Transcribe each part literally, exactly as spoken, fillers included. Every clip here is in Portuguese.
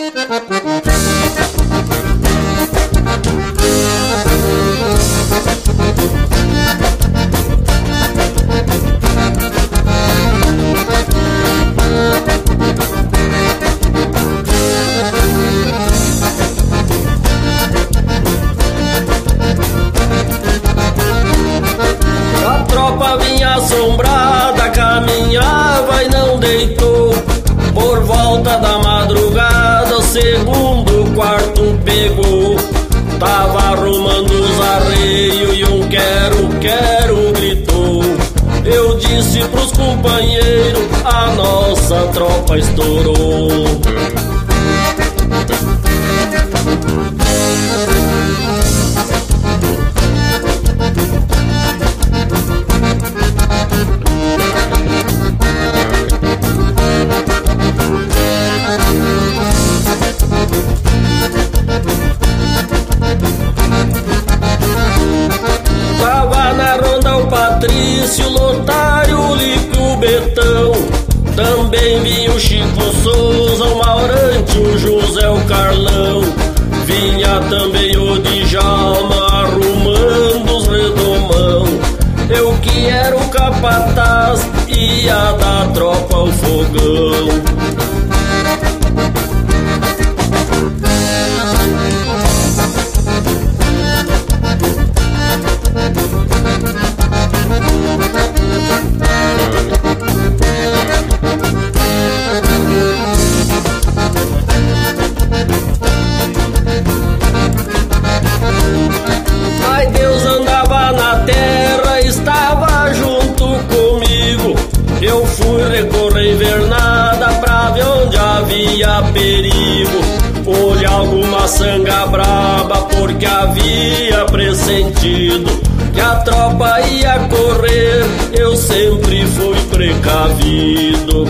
Assombrada, caminhava e não deitou. Por volta da madrugada, o segundo quarto pegou. Tava arrumando os arreios e um quero, quero gritou. Eu disse pros companheiros, a nossa tropa estourou. Patrício, Lotário, o Lico, o Betão. Também vinha o Chico Souza, o Maurante, o José, o Carlão. Vinha também o Djalma, arrumando os redomão. Eu que era o capataz, ia da tropa ao fogão. Eu fui recorrer invernada pra ver onde havia perigo. Olhar alguma sanga braba, porque havia pressentido que a tropa ia correr. Eu sempre fui precavido.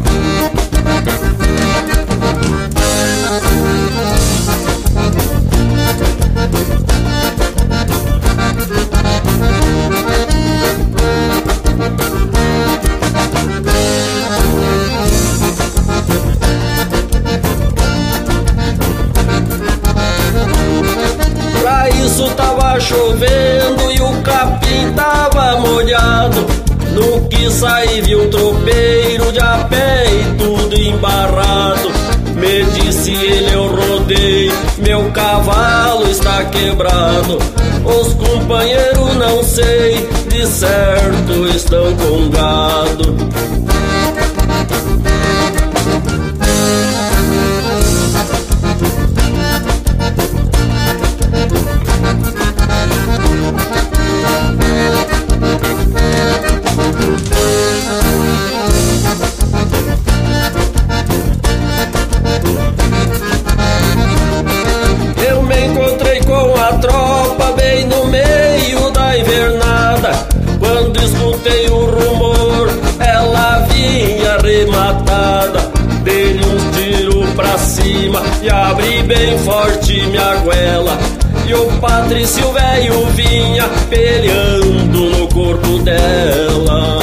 Tava chovendo e o capim tava molhado. No que saí vi um tropeiro de a pé e tudo embarrado. Me disse ele, eu rodei, meu cavalo está quebrado. Os companheiros não sei, de certo estão com gado. Tropa bem no meio da invernada. Quando escutei o rumor, ela vinha arrematada. Dei-lhe uns tiros pra cima e abri bem forte minha goela. E o Patrício velho vinha peleando no corpo dela.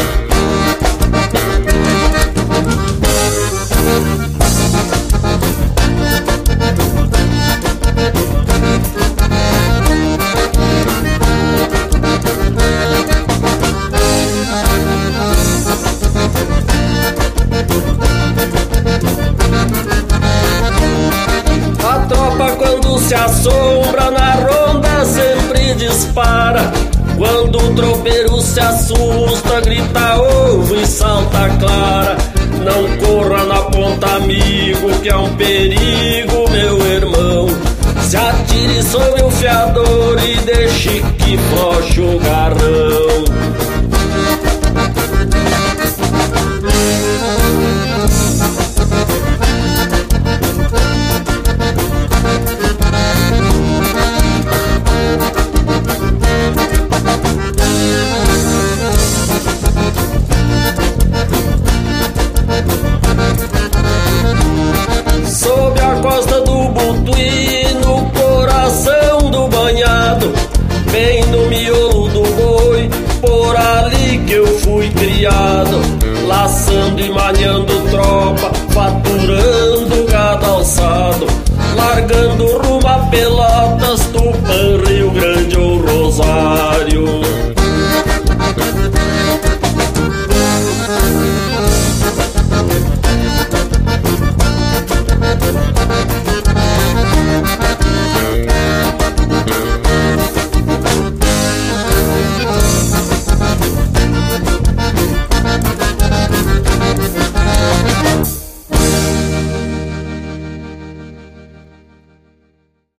Se assombra na ronda, sempre dispara. Quando o tropeiro se assusta, grita ovo e salta clara. Não corra na ponta, amigo, que é um perigo, meu irmão. Se atire sobre o fiador e deixe que floche o garrão. Sob a costa do Butuí, no coração do banhado, bem no miolo do boi, por ali que eu fui criado. Laçando e malhando tropa, faturando gado ao passado, largando